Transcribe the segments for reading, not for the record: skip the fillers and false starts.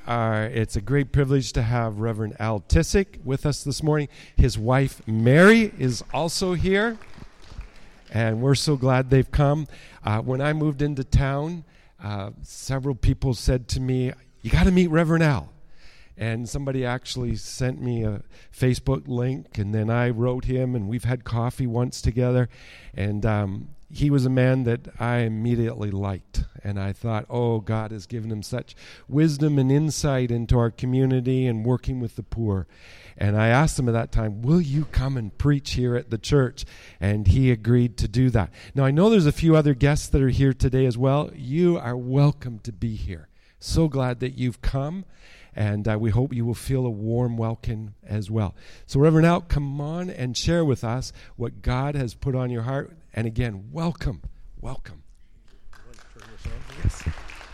It's a great privilege to have Reverend Al Tissick with us this morning. His wife, Mary, is also here, and we're so glad they've come. When I moved into town, several people said to me, "You got to meet Reverend Al." And somebody actually sent me a Facebook link, and then I wrote him, and we've had coffee once together. And he was a man that I immediately liked. And I thought, oh, God has given him such wisdom and insight into our community and working with the poor. And I asked him at that time, will you come and preach here at the church? And he agreed to do that. Now, I know there's a few other guests that are here today as well. You are welcome to be here. So glad that you've come. And we hope you will feel a warm welcome as well. So, Reverend Al, come on and share with us what God has put on your heart. And again, welcome, welcome. You want to turn this on? Yes.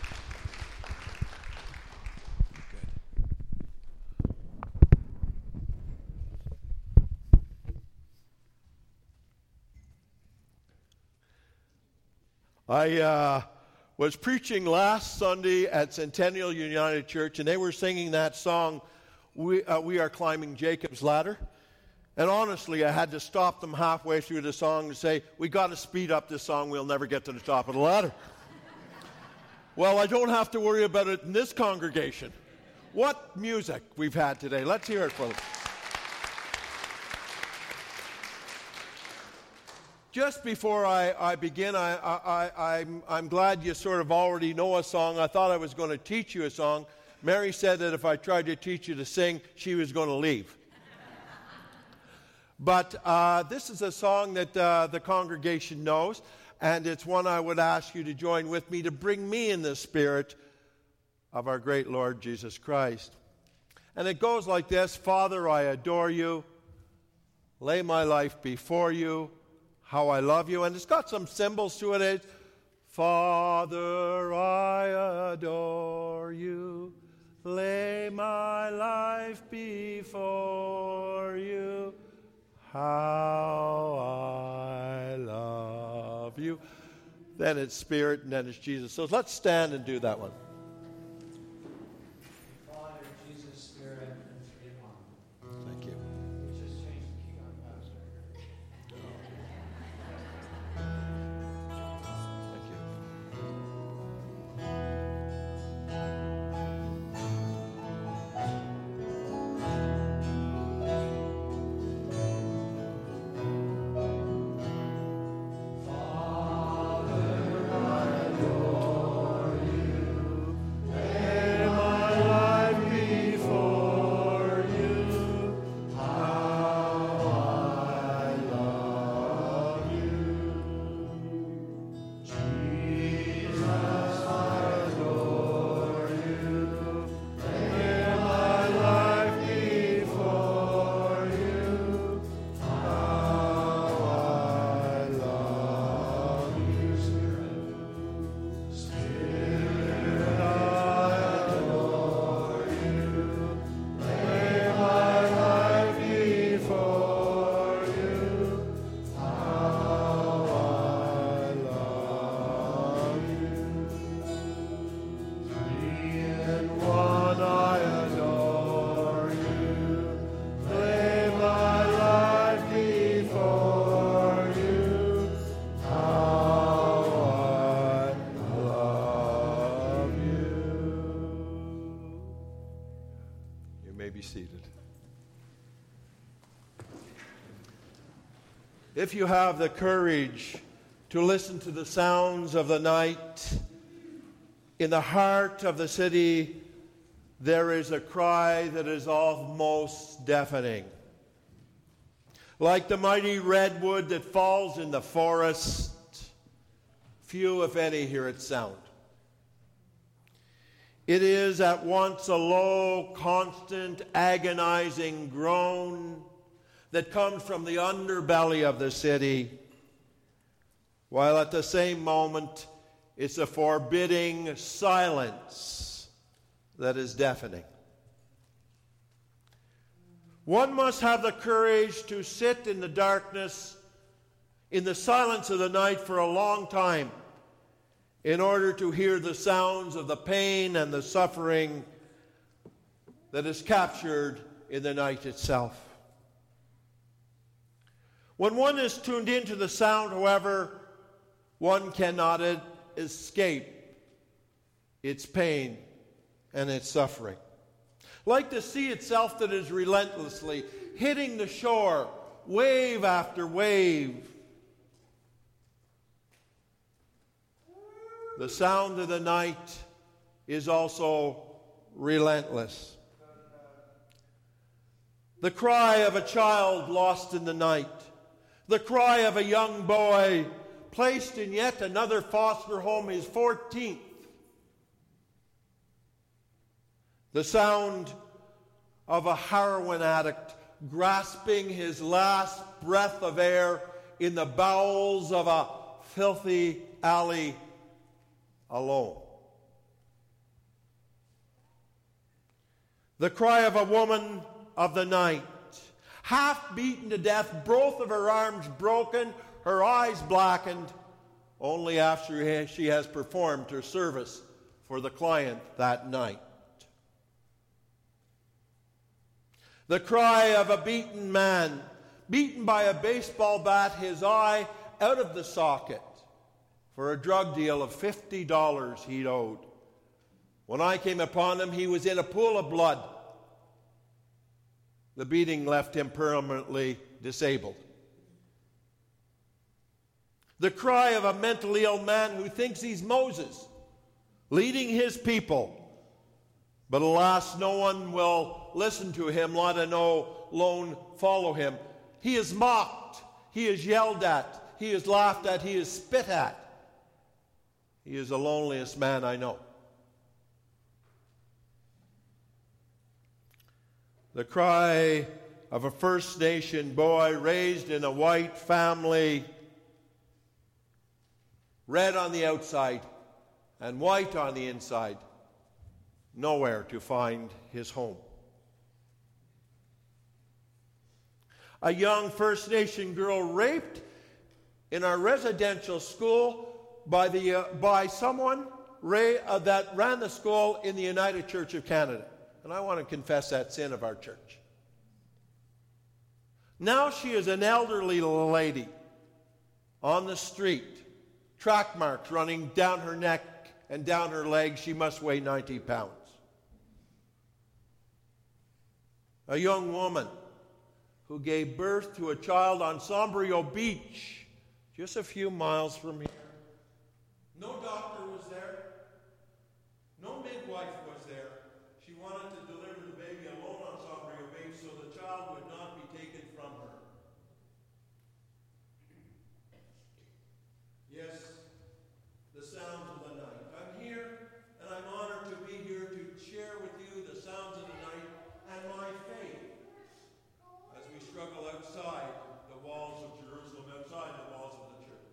Good. I was preaching last Sunday at Centennial United Church, and they were singing that song, We Are Climbing Jacob's Ladder. And honestly, I had to stop them halfway through the song to say, we got to speed up this song, we'll never get to the top of the ladder. Well, I don't have to worry about it in this congregation. What music we've had today. Let's hear it for them. Just before I begin, I'm glad you sort of already know a song. I thought I was going to teach you a song. Mary said that if I tried to teach you to sing, she was going to leave. But this is a song that the congregation knows, and it's one I would ask you to join with me to bring me in the spirit of our great Lord Jesus Christ. And it goes like this: Father, I adore you, lay my life before you, how I love you. And it's got some symbols to it. It's, Father, I adore you, lay my life before you, how I love you. Then it's Spirit, and then it's Jesus. So let's stand and do that one. Father, Jesus, Spirit, and three in one. Thank you. We just changed the key on Pastor. Be seated. If you have the courage to listen to the sounds of the night, in the heart of the city, there is a cry that is almost deafening. Like the mighty redwood that falls in the forest, few, if any, hear its sound. It is at once a low, constant, agonizing groan that comes from the underbelly of the city, while at the same moment it's a forbidding silence that is deafening. One must have the courage to sit in the darkness, in the silence of the night for a long time, in order to hear the sounds of the pain and the suffering that is captured in the night itself. When one is tuned into the sound, however, one cannot escape its pain and its suffering. Like the sea itself that is relentlessly hitting the shore, wave after wave. The sound of the night is also relentless. The cry of a child lost in the night. The cry of a young boy placed in yet another foster home, his 14th. The sound of a heroin addict grasping his last breath of air in the bowels of a filthy alley alone. The cry of a woman of the night, half beaten to death, both of her arms broken, her eyes blackened, only after she has performed her service for the client that night. The cry of a beaten man, beaten by a baseball bat, his eye out of the socket for a drug deal of $50 he'd owed. When I came upon him, he was in a pool of blood. The beating left him permanently disabled. The cry of a mentally ill man who thinks he's Moses, leading his people. But alas, no one will listen to him, let alone follow him. He is mocked, he is yelled at, he is laughed at, he is spit at. He is the loneliest man I know. The cry of a First Nation boy raised in a white family, red on the outside and white on the inside, nowhere to find his home. A young First Nation girl raped in our residential school by someone that ran the school in the United Church of Canada. And I want to confess that sin of our church. Now she is an elderly lady on the street, track marks running down her neck and down her legs. She must weigh 90 pounds. A young woman who gave birth to a child on Sombrio Beach, just a few miles from here. No doctor was there. No midwife was there. She wanted to deliver the baby alone on Sombrio Beach so the child would not be taken from her. Yes, the sounds of the night. I'm here, and I'm honored to be here to share with you the sounds of the night and my faith as we struggle outside the walls of Jerusalem, outside the walls of the church.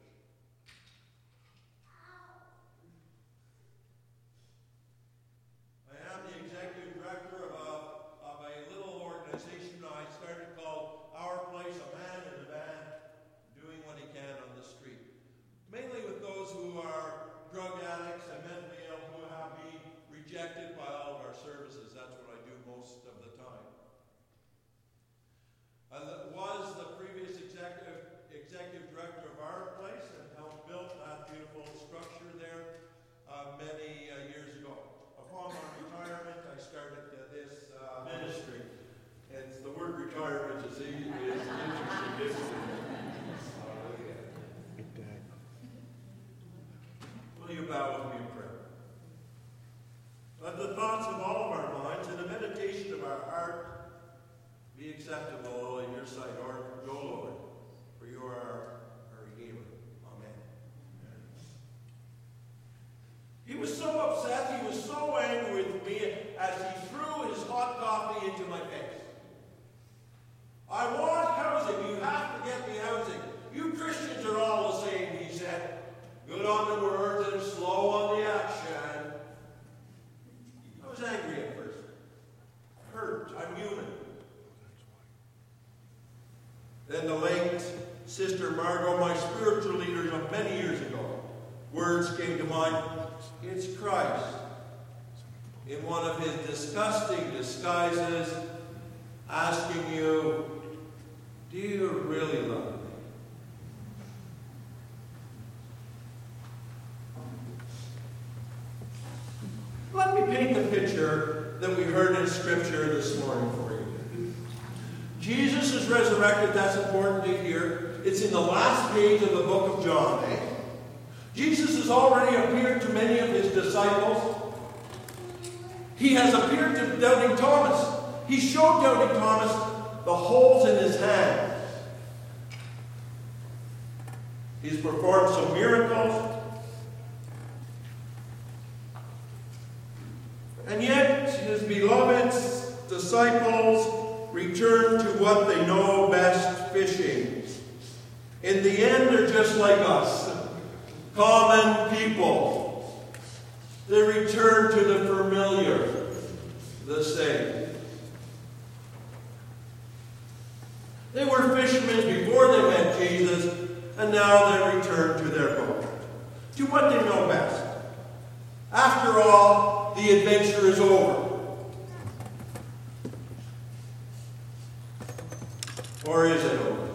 I am the executive director of a little organization I started called Our Place, a man in a van doing what he can on the street. Mainly with those who are drug addicts and mentally ill who have been rejected by all of our services. That's what I do most of the time. I was the previous executive director of Our Place and helped build that beautiful structure there many years ago. Upon my retirement, I started this ministry. And the word retirement is interesting. Will you bow with me in prayer? Let the thoughts of all of our minds and the meditation of our heart be acceptable in your sight, O Lord, for you are our Redeemer. Amen. He was so upset, he was so angry with me as he threw his hot coffee into my face. I want housing. You have to get me housing. You Christians are all the same, he said. Good on the words and slow on the action. I was angry at first. Hurt. I'm human. Then the late Sister Margot, my spiritual leader of many years ago, words came to mind. It's Christ. in one of his disgusting disguises, asking you, do you really love me? Let me paint the picture that we heard in Scripture this morning for you. Jesus is resurrected. That's important to hear. It's in the last page of the book of John. Jesus has already appeared to many of his disciples. He has appeared to doubting Thomas. He showed doubting Thomas the holes in his hands. He's performed some miracles. And yet, his beloved disciples return to what they know best, fishing. In the end, they're just like us, common people. They return to the familiar, the same. They were fishermen before they met Jesus, and now they return to their boat, to what they know best. After all, the adventure is over. Or is it over?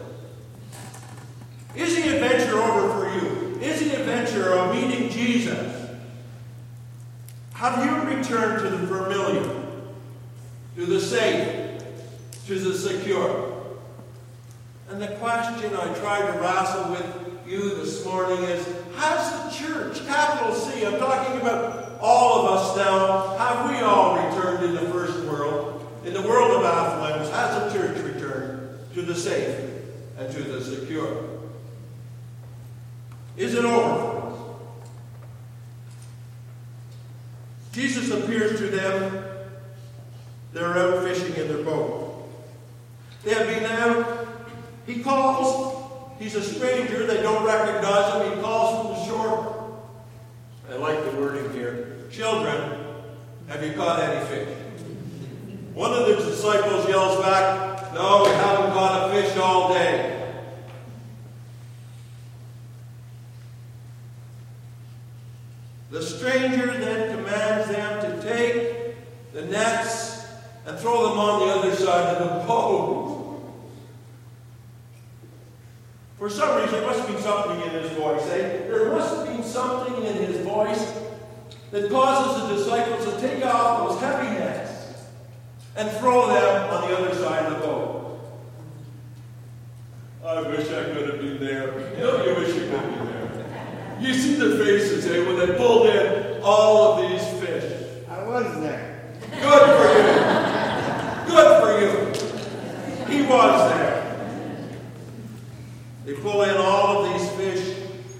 Is the adventure over for you? Is the adventure of meeting Jesus? Have you returned to the familiar, to the safe, to the secure? And the question I try to wrestle with you this morning is, has the church, capital C, I'm talking about all of us now, have we all returned in the first world, in the world of affluence, has the church returned to the safe and to the secure? Is it over for us? Jesus appears to them. They're out fishing in their boat. They have been out. He calls. He's a stranger. They don't recognize him. He calls from the shore. I like the wording here. Children, have you caught any fish? One of the disciples yells back, no, we haven't caught a fish all day. The stranger then commands them to take the nets and throw them on the other side of the boat. For some reason, there must be something in his voice. There must be something in his voice that causes the disciples to take off those heavy nets and throw them on the other side of the boat. I wish I could have been there. Don't you wish you could have been there? You see their faces, when they pulled in all of these fish. I was there. Good for you. Good for you. He was there. They pull in all of these fish.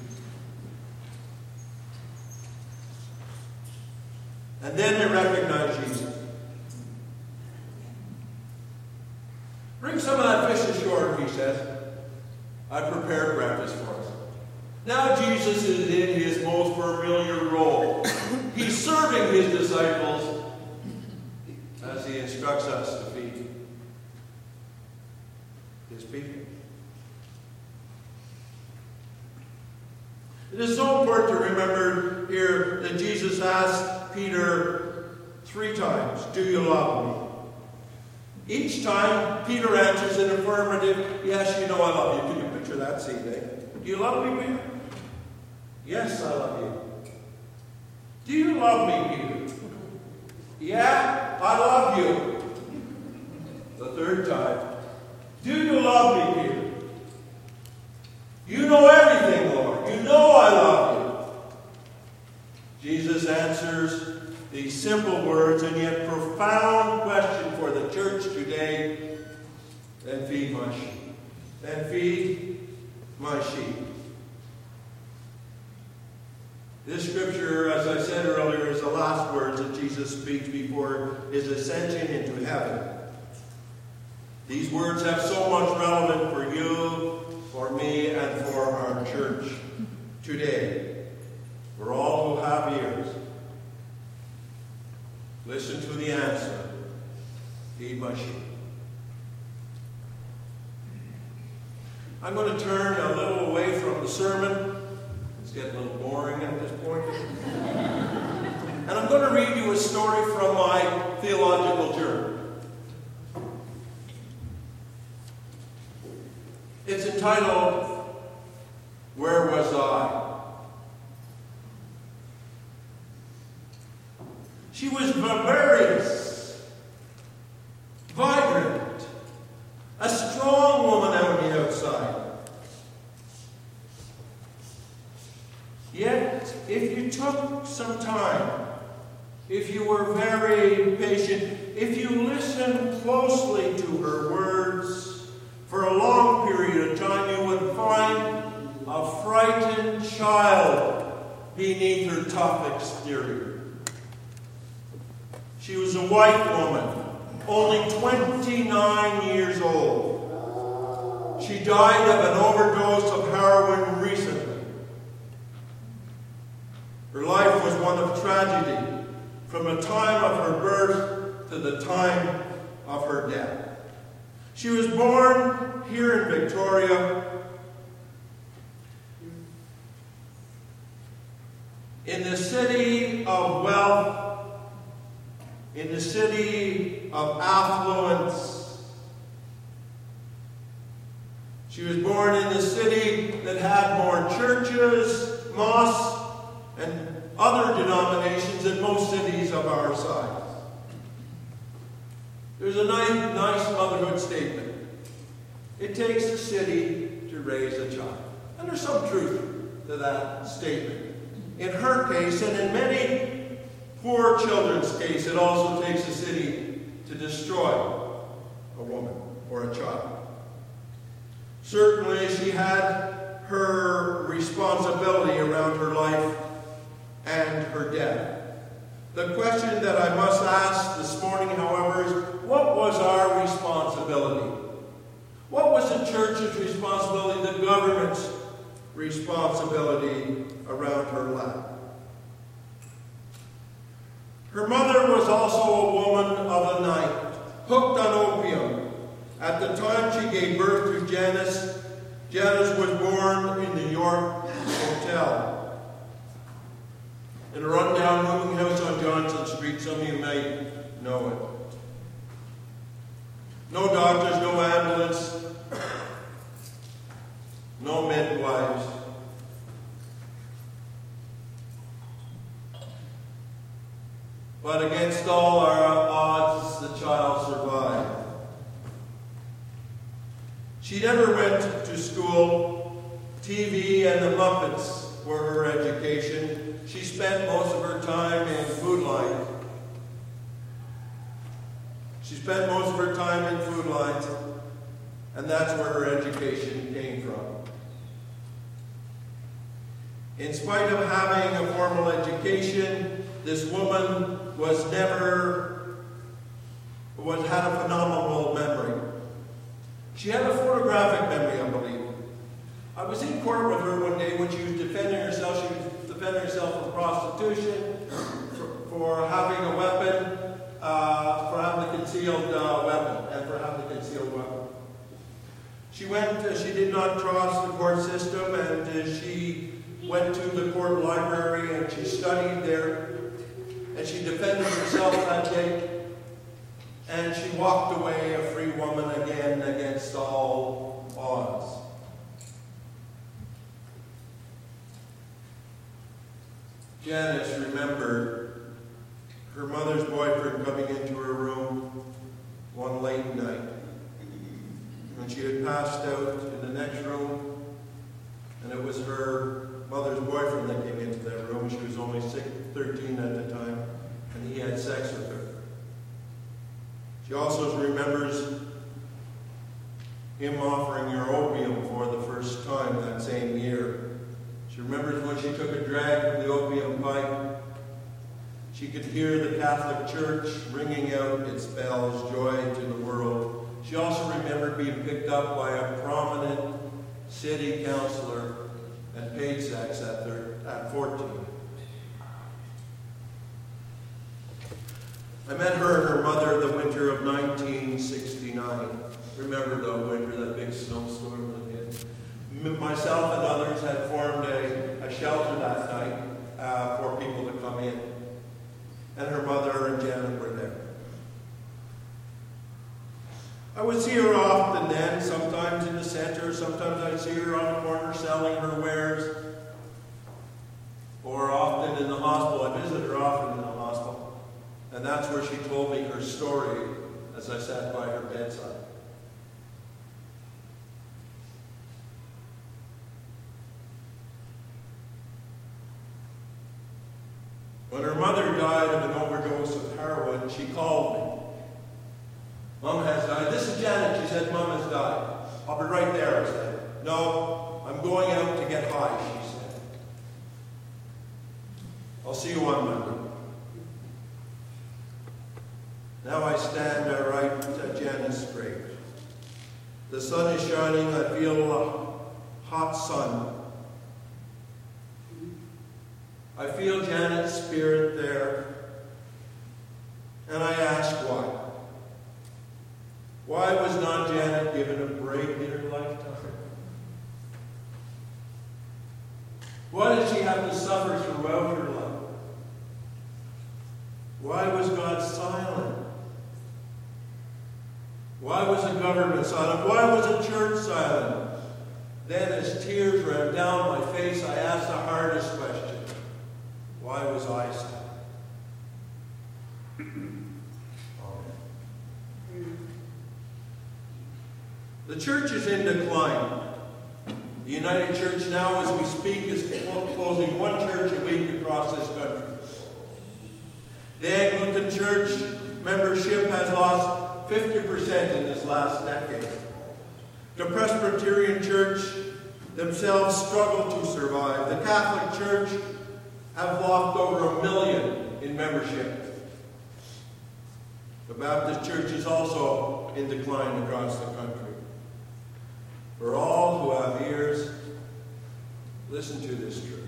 And then they recognize Jesus. Bring some of that fish ashore, he says. I prepared breakfast for us. Now Jesus is in his most familiar role. He's serving his disciples as he instructs us to feed his people. It is so important to remember here that Jesus asked Peter 3 times, do you love me? Each time, Peter answers in affirmative, yes, you know I love you. Can you picture that scene, eh? Do you love me, Peter? Yes, I love you. Do you love me, Peter? Yeah, I love you. The 3rd time. Do you love me, Peter? You know everything, Lord. You know I love you. Jesus answers these simple words and yet profound question for the church today. Then feed my sheep. Then feed my sheep. This scripture, as I said earlier, is the last words that Jesus speaks before his ascension into heaven. These words have so much relevance for you, for me, and for our church today. For all who have ears, listen to the answer. Feed my sheep. I'm going to turn a little away from the sermon. It's getting a little boring at this point. And I'm going to read you a story from my theological journal. It's entitled, Where Was I? She was vivacious, vibrant, a strong woman on the outside. Yet, if you took some time, if you were very patient, if you listened closely to her words for a long period of time, you would find a frightened child beneath her tough exterior. She was a white woman, only 29 years old. She died of an overdose of heroin recently. Her life was one of tragedy, from the time of her birth to the time of her death. She was born here in Victoria in the city of wealth, in the city of affluence. She was born in the city that had more churches, mosques, and other denominations than most cities of our size. There's a nice motherhood statement. It takes a city to raise a child. And there's some truth to that statement. In her case, and in many poor children's case, it also takes a city to destroy a woman or a child. Certainly, she had her responsibility around her life and her death. The question that I must ask this morning, however, is what was our responsibility? What was the church's responsibility, the government's responsibility around her life? Her mother was also a woman of the night, hooked on opium. At the time she gave birth to Janice, Janice was born in the York Hotel, in a rundown rooming house on Johnson Street. Some of you may know it. No doctors, no ambulance, no midwives. But against all our odds, the child survived. She never went to school. TV and the Muppets were her education. She spent most of her time in Food Lines. And that's where her education came from. In spite of having a formal education, this woman had a phenomenal memory. She had a photographic memory, I believe. I was in court with her one day when she was defending herself. She was defending herself from prostitution, for having a weapon, for having a concealed weapon, and for having a concealed weapon. She did not trust the court system, and she went to the court library and she studied there, and she defended herself that day, and she walked away a free woman again against all odds. Janice remembered her mother's boyfriend coming into her room one late night. When she had passed out in the next room, and it was her mother's boyfriend that came into that room. She was only 13 at the time, and he had sex with her. She also remembers him offering her opium for the first time that same year. She remembers when she took a drag of the opium pipe. She could hear the Catholic Church ringing out its bells, joy to the world. She also remembered being picked up by a prominent city councillor and paid sex at 14. I met her and her mother the winter of 1969. Remember the winter, that big snowstorm that hit? Myself and others had formed a shelter that night for people to come in. and her mother and Janet were there. I would see her often then, sometimes in the center, sometimes I'd see her on the corner selling her wares, or often in the hospital. I visited her often in the hospital, and that's where she told me her story as I sat by her bedside. When her mother died of an overdose of heroin, she called me. Mom has died. This is Janet. She said, Mom has died. I'll be right there, I said. No, I'm going out to get high, she said. I'll see you on Monday. Now I stand right at Janet's grave. The sun is shining. I feel a hot sun. I feel Janet's spirit there, and I ask why. Why was not Janet given a break in her lifetime? Why did she have to suffer throughout her life? Why was God silent? Why was the government silent? Why was the church silent? Then as tears ran down my face, I asked the hardest question. Why was I silent? The church is in decline. The United Church now, as we speak, is closing one church a week across this country. The Anglican Church membership has lost 50% in this last decade. The Presbyterian Church themselves struggle to survive. The Catholic Church have lost over 1 million in membership. The Baptist Church is also in decline across the country. For all who have ears, listen to this truth.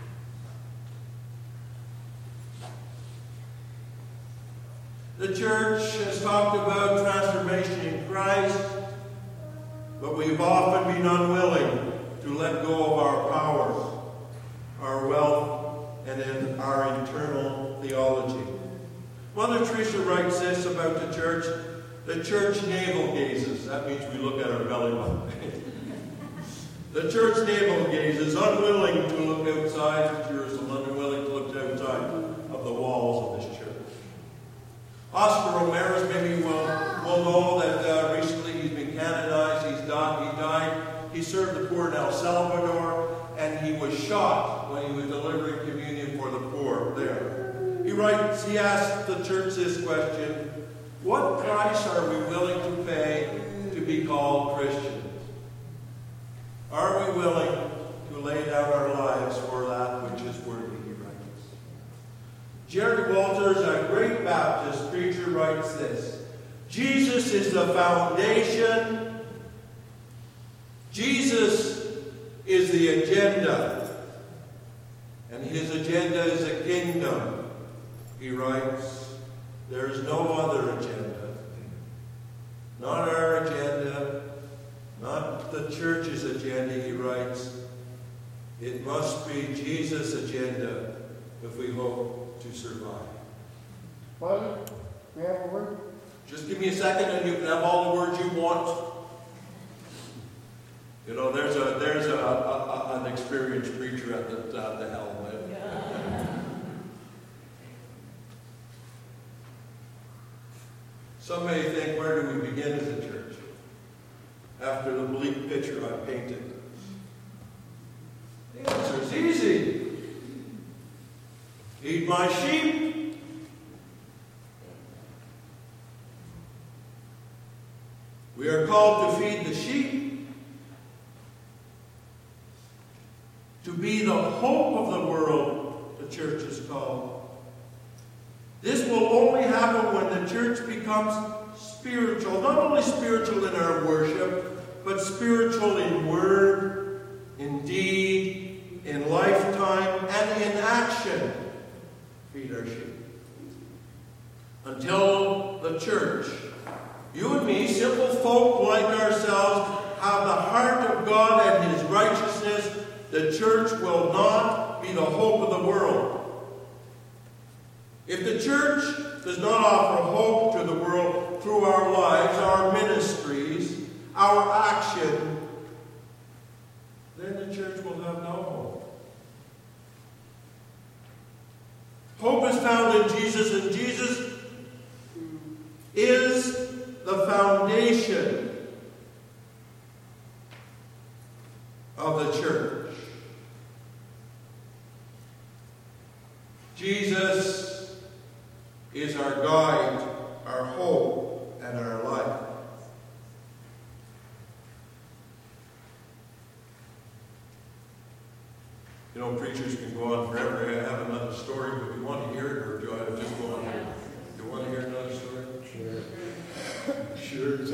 The church has talked about transformation in Christ, but we've often been unwilling to let go of our power, our wealth, and in our internal theology. Mother Teresa writes this about the church navel gazes. That means we look at our belly button. The church navel gazes, unwilling to look outside of Jerusalem, unwilling to look outside of the walls of this church. Oscar Ramirez, maybe will know that recently he's been canonized. He died. He served the poor in El Salvador, and he was shot when he was delivering communion for the poor there. He asked the church this question: what price are we willing to pay to be called Christians? Are we willing to lay down our lives for that which is worthy, he writes. Jerry Walters, a great Baptist preacher, writes this: Jesus is the foundation. Jesus is the agenda. And his agenda is a kingdom. He writes, there is no other agenda. Not our agenda, not the church's agenda, he writes. It must be Jesus' agenda if we hope to survive. Father, we have a word? Just give me a second and you can have all the words you want. You know, there's an experienced preacher at the helm. Some may think, where do we begin as a church? After the bleak picture I painted. The answer is easy. Feed my sheep. We are called to feed the sheep, to be the hope of the world, the church is called. This will only happen when the church becomes spiritual, not only spiritual in our worship, but spiritual in word, in deed, in lifetime, and in action. Feed our sheep. Until the church, you and me, simple folk like ourselves, have the heart of God and his righteousness, the church will not be the hope of the world. If the church does not offer hope to the world through our lives, our ministries, our action, then the church will have no hope. Hope is found in Jesus, and Jesus is the foundation of the church. Jesus is our guide, our hope, and our life. You know, preachers can go on forever. I have another story, but do you want to hear it, or do I just go on? Do you want to hear another story? Sure.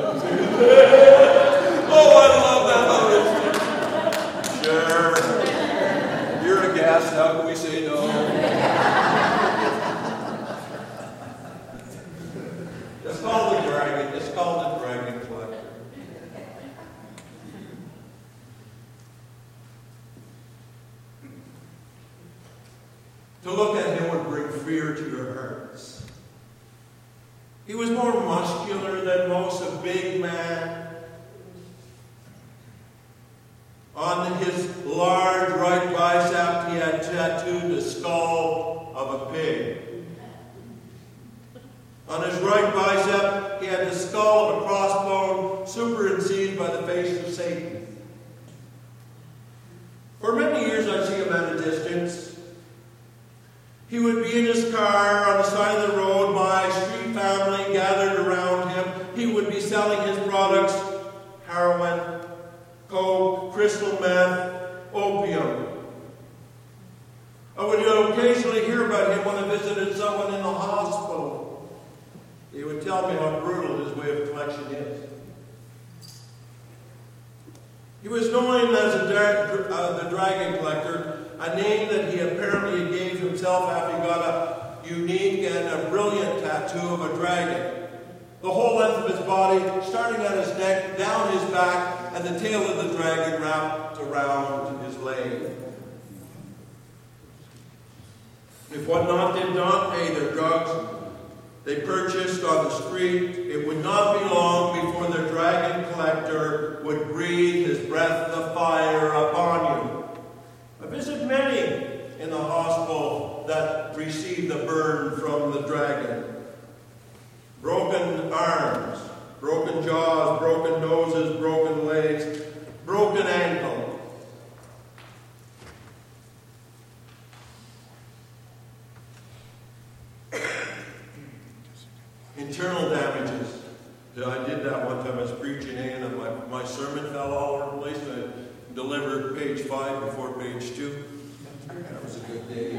Oh, I love that. Sure. You're a guest. How can we say no? It's called the dragon. It's called the dragon collector. To look at him would bring fear to your hearts. He was more muscular than most, a big man. On his large right bicep, he had tattooed the skull of a pig. On his right bicep, he had the skull of a crossbone superincised by the face of Satan. For many years, I'd see him at a distance. He would be in his car on the side of the road. My street family gathered around him. He would be selling his products: heroin, coke, crystal meth, opium. I would occasionally hear about him when I visited someone in the hospital. He would tell me how brutal his way of collection is. He was known as the Dragon Collector, a name that he apparently gave himself after he got a unique and a brilliant tattoo of a dragon. The whole length of his body, starting at his neck, down his back, and the tail of the dragon wrapped around his leg. If whatnot did not pay their drugs they purchased on the street, it would not be long before the Dragon Collector would breathe his breath of fire upon you. I visit many in the hospital that received the burn from the dragon. Broken arms, broken jaws, broken noses, broken legs, broken ankle. Internal damages. I did that one time. I was preaching and my sermon fell all over the place. I delivered page 5 before page 2. That was a good day.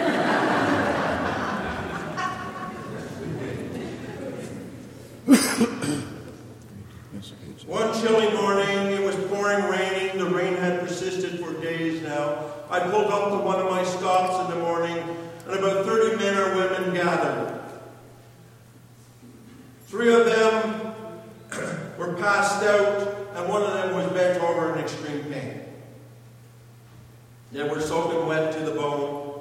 One chilly morning, it was pouring raining. The rain had persisted for days now. I pulled up to one of my stops in the morning, and about 30 men or women gathered. 3 of them were passed out, and one of them was bent over in extreme pain. They were soaking wet to the bone.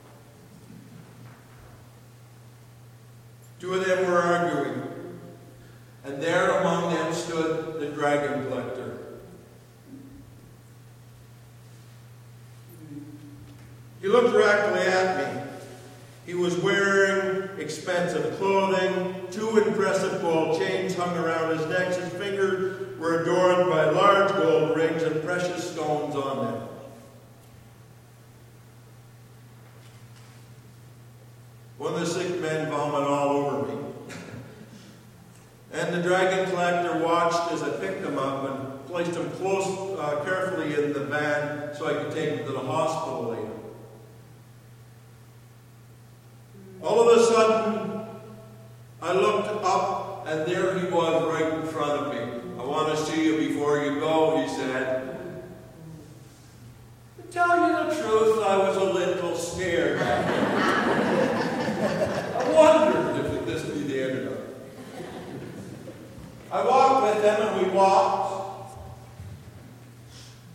2 of them were arguing, and there among them stood the Dragon Collector. He looked directly at me. He was wearing expensive clothing. 2 impressive gold chains hung around his neck. His fingers were adorned by large gold rings and precious stones on them. One of the sick men vomited all over me. And the Dragon Collector watched as I picked him up and placed him carefully in the van so I could take him to the hospital later. All of a sudden, I looked up, and there he was right in front of me. "I want to see you before you go," he said. To tell you the truth, I was a little scared. I wondered if this would be the end of it. I walked with him, and we walked.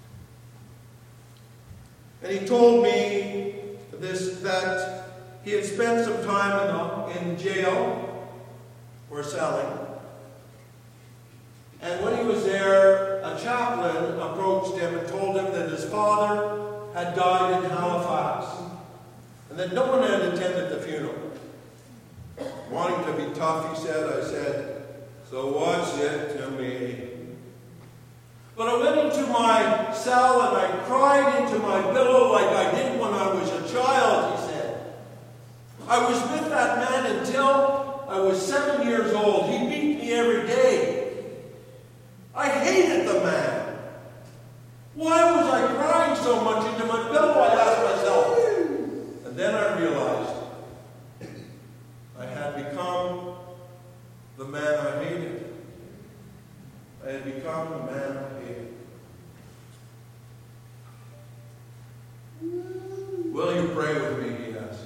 And he told me that he had spent spent some time in jail for selling. And when he was there, a chaplain approached him and told him that his father had died in Halifax and that no one had attended the funeral. Wanting to be tough, he said, I said, "So what's it to me?" But I went into my cell and I cried into my pillow like I did when I was a child, he said. I was with that man until I was 7 years old. He beat me every day. I hated the man. Why was I crying so much into my pillow, I asked myself. And then I realized I had become the man I hated. I had become the man I hated. Will you pray with me, he asked.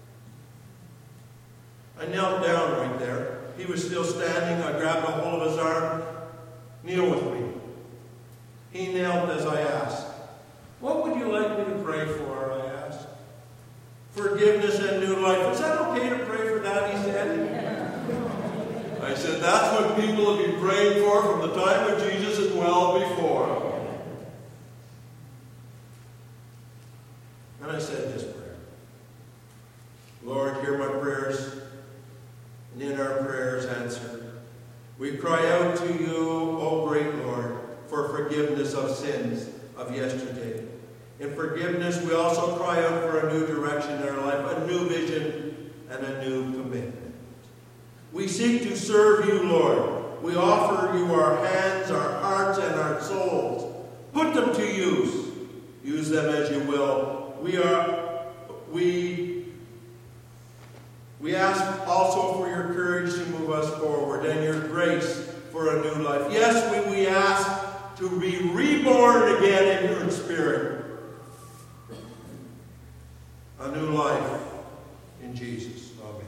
I knelt down right there. He was still standing. I grabbed a hold of his arm. Kneel with me. He knelt as I asked. What would you like me to pray for, I asked. Forgiveness and new life. Is that okay to pray for that, he said. I said, that's what people have been praying for from the time of Jesus and well before. And I said this prayer. Lord, hear my prayers, and in our prayers answer. We cry out to you, O great Lord, for forgiveness of sins of yesterday. In forgiveness, we also cry out for a new direction in our life, a new vision, and a new commitment. We seek to serve you, Lord. We offer you our hands, our hearts, and our souls. Put them to use. Use them as you will. We ask also for your courage to move us forward and your grace for a new life. Yes, we ask to be reborn again in your spirit. A new life in Jesus. Amen.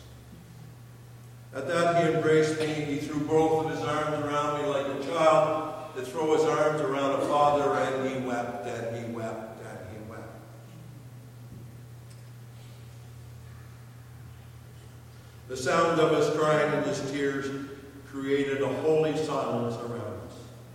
At that, he embraced me. He threw both of his arms around me like a child that throws his arms around a father, and he wept, and he wept, and he wept. The sound of his crying and his tears created a holy silence around us.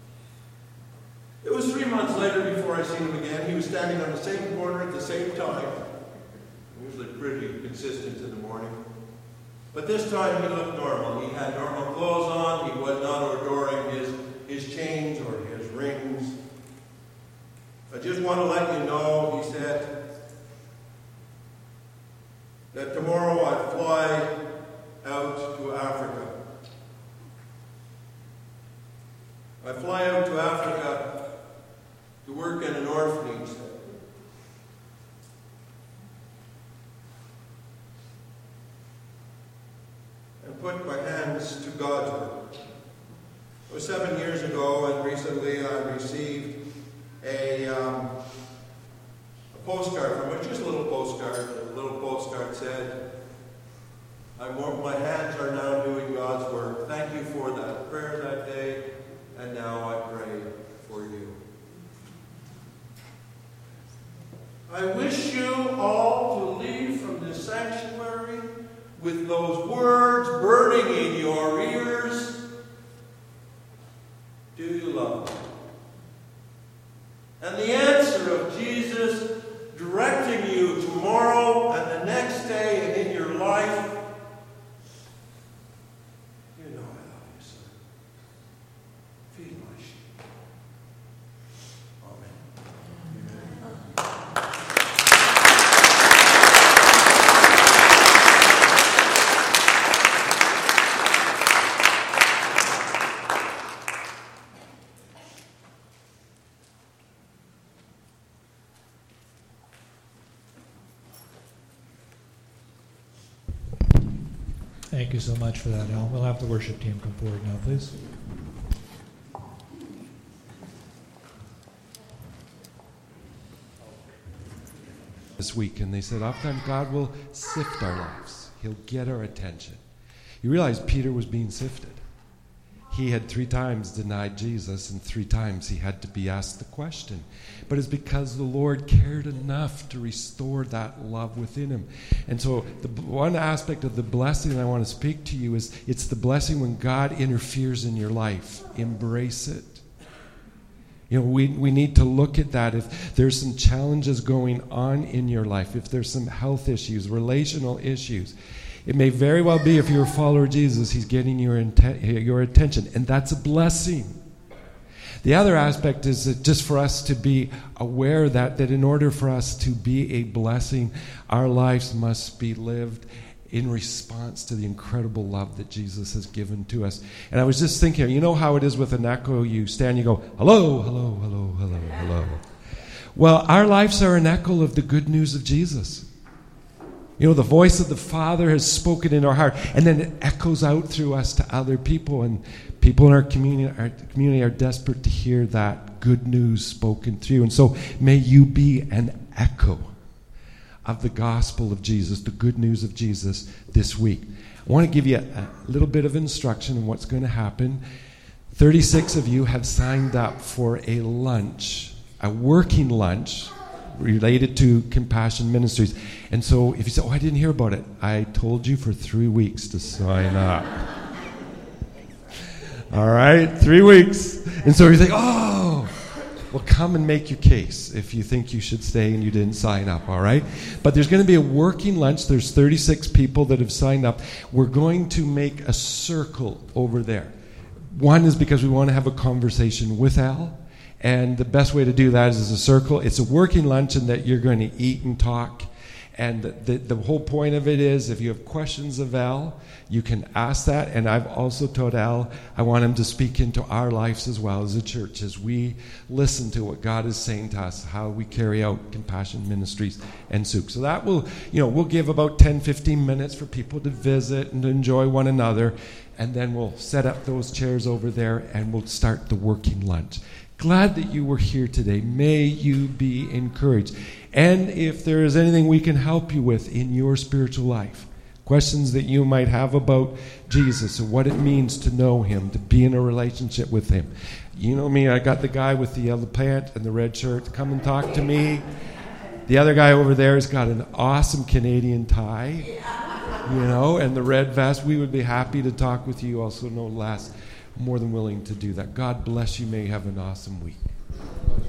It was 3 months later before I seen him again. He was standing on the same corner at the same time. Usually pretty consistent in the morning. But this time he looked normal. He had normal clothes on. He was not adoring his chains or his rings. I just want to let you know, he said, that tomorrow I fly out to Africa. I fly out to Africa to work in an orphanage. And put my hands to God's work. It was 7 years ago, and recently I received a postcard from it, just a little postcard. The little postcard said, my hands are now doing God's work. Thank you for that prayer that day, and now I pray for you. I wish you all to leave from this sanctuary with those words burning in your ears. Do you love me? And the answer of Jesus directing you tomorrow and the next day and in your life. You know I love you, sir. Feed my sheep. Amen. Thank you so much for that, Al. We'll have the worship team come forward now, please. This week, and they said, oftentimes God will sift our lives. He'll get our attention. You realize Peter was being sifted. he had 3 times denied Jesus, and 3 times he had to be asked the question. But it's because the Lord cared enough to restore that love within him. And so the one aspect of the blessing I want to speak to you is it's the blessing when God interferes in your life. Embrace it. You know, we need to look at that. If there's some challenges going on in your life, if there's some health issues, relational issues, it may very well be, if you're a follower of Jesus, he's getting your attention, and that's a blessing. The other aspect is that just for us to be aware that in order for us to be a blessing, our lives must be lived in response to the incredible love that Jesus has given to us. And I was just thinking, you know how it is with an echo? You stand, you go, hello, hello, hello, hello, hello. Well, our lives are an echo of the good news of Jesus. You know, the voice of the Father has spoken in our heart, and then it echoes out through us to other people, and people in our community are desperate to hear that good news spoken through. And so may you be an echo of the gospel of Jesus, the good news of Jesus this week. I want to give you a little bit of instruction on what's going to happen. 36 of you have signed up for a lunch, a working lunch, related to Compassion Ministries. And so if you say, I didn't hear about it, I told you for 3 weeks to sign up. All right, 3 weeks. And so you think, well, come and make your case if you think you should stay and you didn't sign up, all right? But there's going to be a working lunch. There's 36 people that have signed up. We're going to make a circle over there. One is because we want to have a conversation with Al. And the best way to do that is a circle. It's a working lunch in that you're going to eat and talk. And the whole point of it is, if you have questions of Al, you can ask that. And I've also told Al, I want him to speak into our lives as well as a church, as we listen to what God is saying to us, how we carry out Compassion Ministries and Souk. So that will, we'll give about 10, 15 minutes for people to visit and to enjoy one another. And then we'll set up those chairs over there and we'll start the working lunch. Glad that you were here today. May you be encouraged. And if there is anything we can help you with in your spiritual life, questions that you might have about Jesus and what it means to know him, to be in a relationship with him. You know me, I got the guy with the yellow pant and the red shirt. Come and talk to me. The other guy over there has got an awesome Canadian tie, and the red vest. We would be happy to talk with you also, no less. More than willing to do that. God bless you. May you have an awesome week.